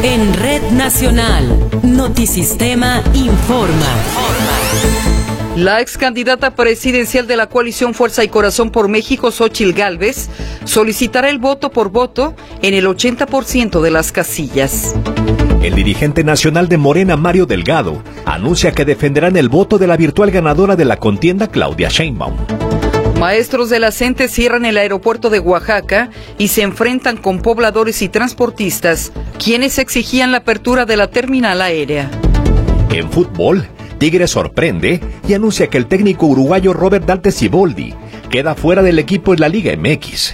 En Red Nacional, Notisistema informa. La ex candidata presidencial de la coalición Fuerza y Corazón por México, Xóchitl Gálvez, solicitará el voto por voto en el 80% de las casillas. El dirigente nacional de Morena, Mario Delgado, anuncia que defenderán el voto de la virtual ganadora de la contienda, Claudia Sheinbaum. Maestros de la CENTE cierran el aeropuerto de Oaxaca y se enfrentan con pobladores y transportistas, quienes exigían la apertura de la terminal aérea. En fútbol, Tigres sorprende y anuncia que el técnico uruguayo Robert Dante Siboldi queda fuera del equipo en la Liga MX.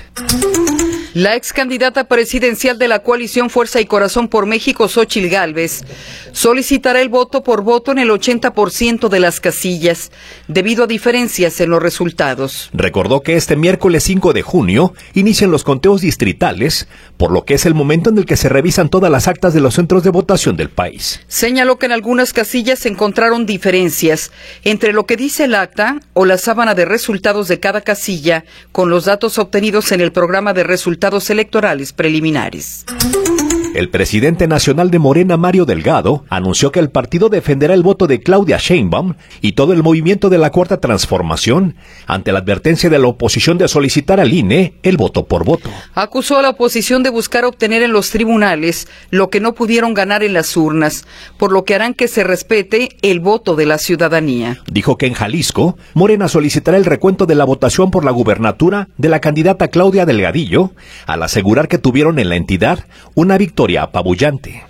La ex candidata presidencial de la coalición Fuerza y Corazón por México, Xóchitl Gálvez, solicitará el voto por voto en el 80% de las casillas, debido a diferencias en los resultados. Recordó que este miércoles 5 de junio inician los conteos distritales, por lo que es el momento en el que se revisan todas las actas de los centros de votación del país. Señaló que en algunas casillas se encontraron diferencias entre lo que dice el acta o la sábana de resultados de cada casilla con los datos obtenidos en el programa de resultados electorales preliminares. El presidente nacional de Morena, Mario Delgado, anunció que el partido defenderá el voto de Claudia Sheinbaum y todo el movimiento de la Cuarta Transformación ante la advertencia de la oposición de solicitar al INE el voto por voto. Acusó a la oposición de buscar obtener en los tribunales lo que no pudieron ganar en las urnas, por lo que harán que se respete el voto de la ciudadanía. Dijo que en Jalisco, Morena solicitará el recuento de la votación por la gubernatura de la candidata Claudia Delgadillo, al asegurar que tuvieron en la entidad una victoria apabullante.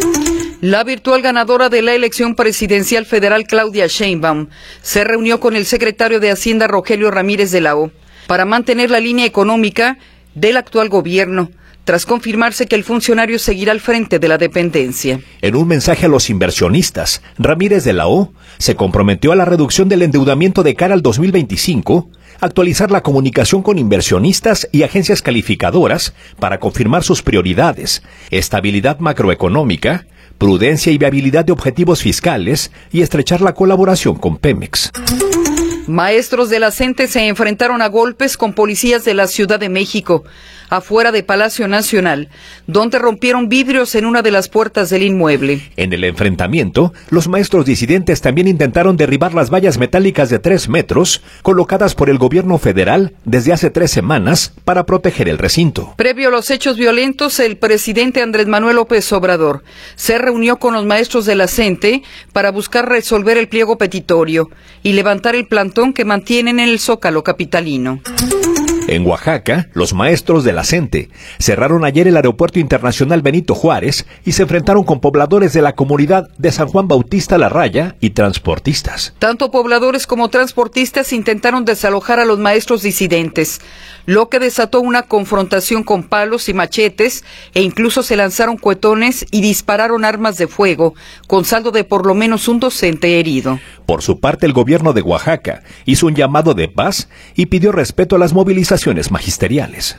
La virtual ganadora de la elección presidencial federal, Claudia Sheinbaum, se reunió con el secretario de Hacienda, Rogelio Ramírez de la O, para mantener la línea económica del actual gobierno, tras confirmarse que el funcionario seguirá al frente de la dependencia. En un mensaje a los inversionistas, Ramírez de la O se comprometió a la reducción del endeudamiento de cara al 2025, actualizar la comunicación con inversionistas y agencias calificadoras para confirmar sus prioridades, estabilidad macroeconómica, prudencia y viabilidad de objetivos fiscales y estrechar la colaboración con Pemex. Maestros de la CENTE se enfrentaron a golpes con policías de la Ciudad de México, afuera de Palacio Nacional, donde rompieron vidrios en una de las puertas del inmueble. En el enfrentamiento, los maestros disidentes también intentaron derribar las vallas metálicas de 3 metros, colocadas por el gobierno federal desde hace 3 semanas para proteger el recinto. Previo a los hechos violentos, el presidente Andrés Manuel López Obrador se reunió con los maestros de la CENTE para buscar resolver el pliego petitorio y levantar el plantón que mantienen en el Zócalo capitalino. En Oaxaca, los maestros de la CENTE cerraron ayer el Aeropuerto Internacional Benito Juárez y se enfrentaron con pobladores de la comunidad de San Juan Bautista La Raya y transportistas. Tanto pobladores como transportistas intentaron desalojar a los maestros disidentes, lo que desató una confrontación con palos y machetes e incluso se lanzaron cuetones y dispararon armas de fuego, con saldo de por lo menos un docente herido. Por su parte, el gobierno de Oaxaca hizo un llamado de paz y pidió respeto a las movilizaciones magisteriales.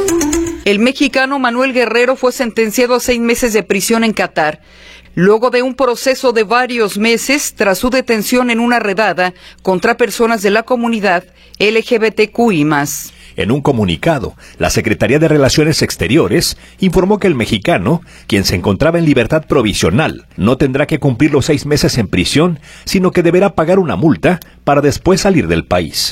El mexicano Manuel Guerrero fue sentenciado a 6 meses de prisión en Qatar, luego de un proceso de varios meses tras su detención en una redada contra personas de la comunidad LGBTQI+. En un comunicado, la Secretaría de Relaciones Exteriores informó que el mexicano, quien se encontraba en libertad provisional, no tendrá que cumplir los 6 meses en prisión, sino que deberá pagar una multa para después salir del país.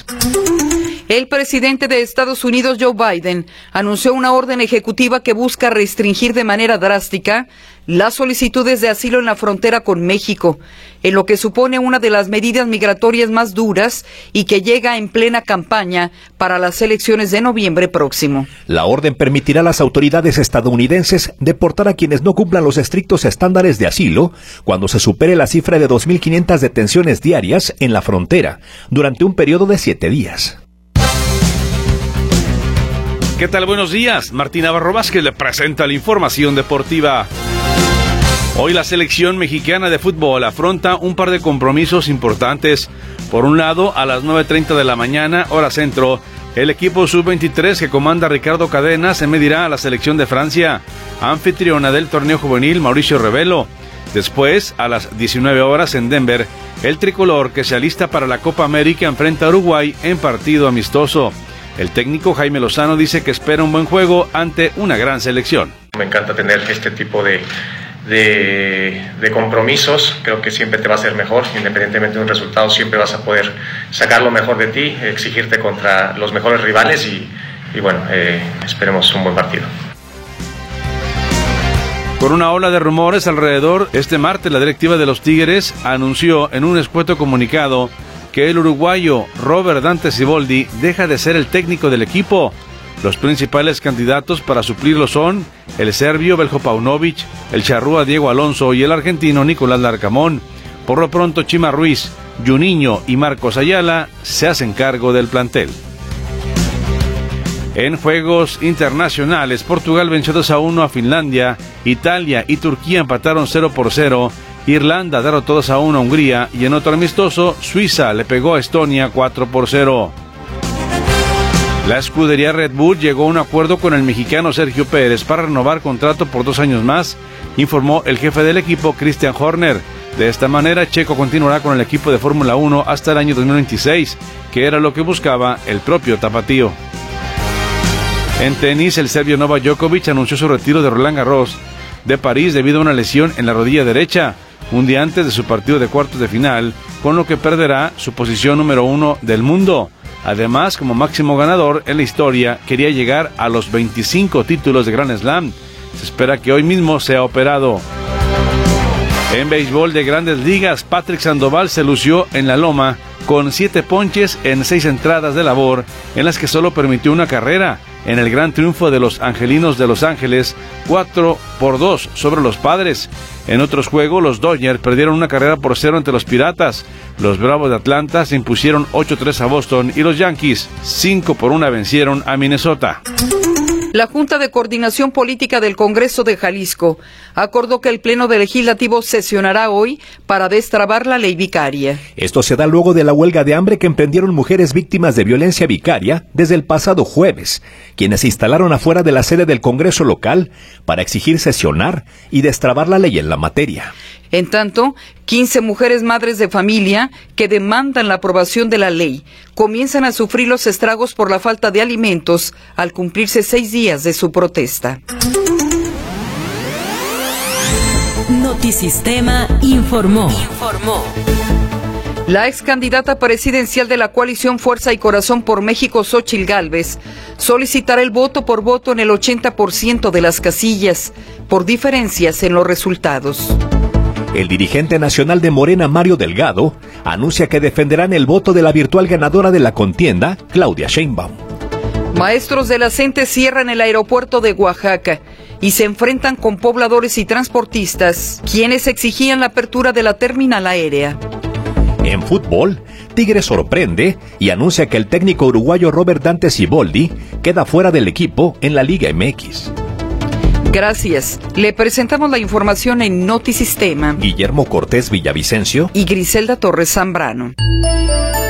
El presidente de Estados Unidos, Joe Biden, anunció una orden ejecutiva que busca restringir de manera drástica las solicitudes de asilo en la frontera con México, en lo que supone una de las medidas migratorias más duras y que llega en plena campaña para las elecciones de noviembre próximo. La orden permitirá a las autoridades estadounidenses deportar a quienes no cumplan los estrictos estándares de asilo cuando se supere la cifra de 2.500 detenciones diarias en la frontera durante un periodo de 7 días. ¿Qué tal? Buenos días. Martín Navarro Vázquez le presenta la información deportiva. Hoy la selección mexicana de fútbol afronta un par de compromisos importantes. Por un lado, a las 9:30 de la mañana, hora centro, el equipo sub-23 que comanda Ricardo Cadena se medirá a la selección de Francia, anfitriona del torneo juvenil Mauricio Revelo. Después, a las 19 horas en Denver, el tricolor que se alista para la Copa América enfrenta a Uruguay en partido amistoso. El técnico Jaime Lozano dice que espera un buen juego ante una gran selección. Me encanta tener este tipo de de compromisos, creo que siempre te va a ser mejor, independientemente de un resultado, siempre vas a poder sacar lo mejor de ti, exigirte contra los mejores rivales y bueno, esperemos un buen partido. Con una ola de rumores alrededor, este martes la directiva de los Tigres anunció en un escueto comunicado que el uruguayo Robert Dante Siboldi deja de ser el técnico del equipo. Los principales candidatos para suplirlo son el serbio Veljko Paunovic, el charrúa Diego Alonso y el argentino Nicolás Larcamón. Por lo pronto, Chima Ruiz, Juninho y Marcos Ayala se hacen cargo del plantel. En juegos internacionales, Portugal venció 2-1 a Finlandia, Italia y Turquía empataron 0-0, Irlanda derrotó 2-1 a Hungría y en otro amistoso, Suiza le pegó a Estonia 4-0. La escudería Red Bull llegó a un acuerdo con el mexicano Sergio Pérez para renovar contrato por 2 años más, informó el jefe del equipo, Christian Horner. De esta manera, Checo continuará con el equipo de Fórmula 1 hasta el año 2026, que era lo que buscaba el propio tapatío. En tenis, el serbio Novak Djokovic anunció su retiro de Roland Garros de París debido a una lesión en la rodilla derecha, un día antes de su partido de cuartos de final, con lo que perderá su posición número 1 del mundo. Además, como máximo ganador en la historia, quería llegar a los 25 títulos de Grand Slam. Se espera que hoy mismo sea operado. En béisbol de Grandes Ligas, Patrick Sandoval se lució en la loma con 7 ponches en 6 entradas de labor, en las que solo permitió una carrera, en el gran triunfo de los Angelinos de Los Ángeles, 4-2 sobre los Padres. En otros juegos, los Dodgers perdieron una carrera por 0 ante los Piratas, los Bravos de Atlanta se impusieron 8-3 a Boston y los Yankees 5-1 vencieron a Minnesota. La Junta de Coordinación Política del Congreso de Jalisco acordó que el Pleno del Legislativo sesionará hoy para destrabar la ley vicaria. Esto se da luego de la huelga de hambre que emprendieron mujeres víctimas de violencia vicaria desde el pasado jueves, quienes se instalaron afuera de la sede del Congreso local para exigir sesionar y destrabar la ley en la materia. En tanto, 15 mujeres madres de familia que demandan la aprobación de la ley comienzan a sufrir los estragos por la falta de alimentos al cumplirse 6 días de su protesta. Notisistema informó. La ex candidata presidencial de la coalición Fuerza y Corazón por México, Xóchitl Gálvez, solicitará el voto por voto en el 80% de las casillas, por diferencias en los resultados. El dirigente nacional de Morena, Mario Delgado, anuncia que defenderán el voto de la virtual ganadora de la contienda, Claudia Sheinbaum. Maestros de la CENTE cierran el aeropuerto de Oaxaca y se enfrentan con pobladores y transportistas, quienes exigían la apertura de la terminal aérea. En fútbol, Tigres sorprende y anuncia que el técnico uruguayo Robert Dante Siboldi queda fuera del equipo en la Liga MX. Gracias. Le presentamos la información en Notisistema. Guillermo Cortés Villavicencio y Griselda Torres Zambrano.